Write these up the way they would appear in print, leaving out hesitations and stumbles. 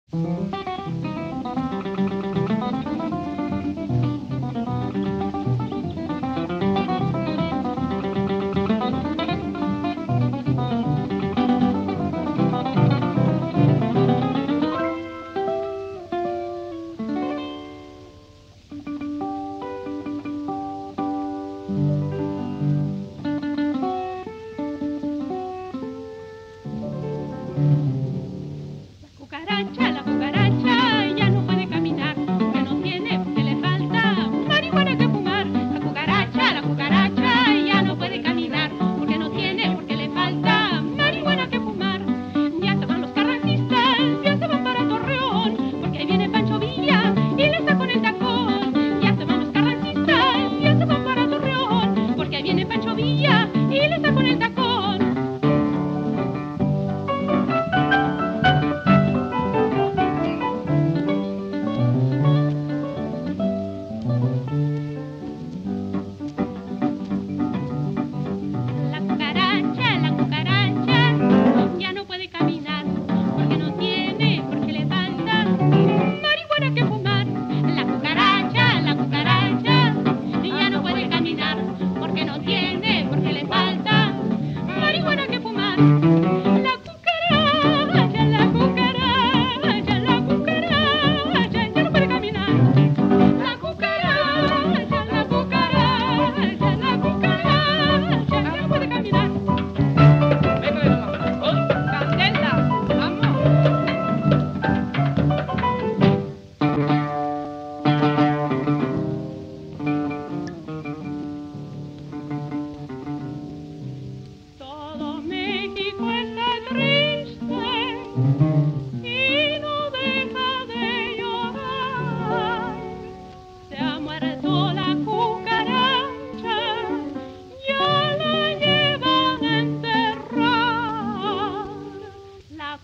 La cucaracha ya no puede caminar, porque no tiene, porque le falta marihuana que fumar. La cucaracha ya no puede caminar, porque no tiene, porque le falta marihuana que fumar. Ya se van los carrancistas, ya se van para Torreón, porque ahí viene Pancho Villa y le está con el tacón. Ya se van los carrancistas, ya se van para Torreón, porque ahí viene Pancho Villa y le está con el tacón. La cucaracha ya no puede caminar, porque no tiene, porque le falta marihuana que fumar. La cucaracha ya no puede caminar, porque no tiene, porque le falta marihuana que fumar. La cucaracha ya no puede caminar. La cucaracha ya no puede caminar. Todo México está triste y no deja de llorar. Se ha muerto la cucaracha, ya la llevan a enterrar. La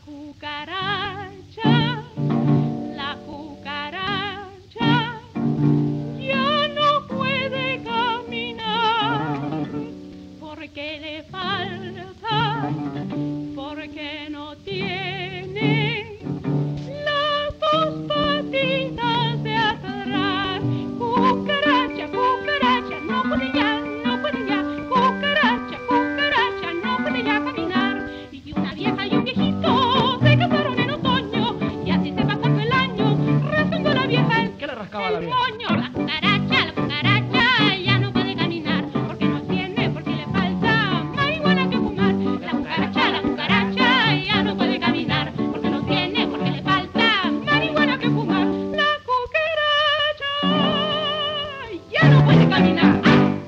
cucaracha ya no puede caminar, porque le falta, porque no tiene las dos patitas de atrás. Cucaracha no puede ya, cucaracha no puede ya caminar. Y una vieja y un viejito se casaron en otoño, y así se pasó el año rascando la vieja ¿Qué le rascaba a la vieja? moño. La cucaracha ya no puede caminar, porque no tiene, porque le falta marihuana que fumar. La cucaracha ya no puede caminar, porque no tiene, porque le falta marihuana que fumar. La cucaracha ya no puede caminar. ¡Ah!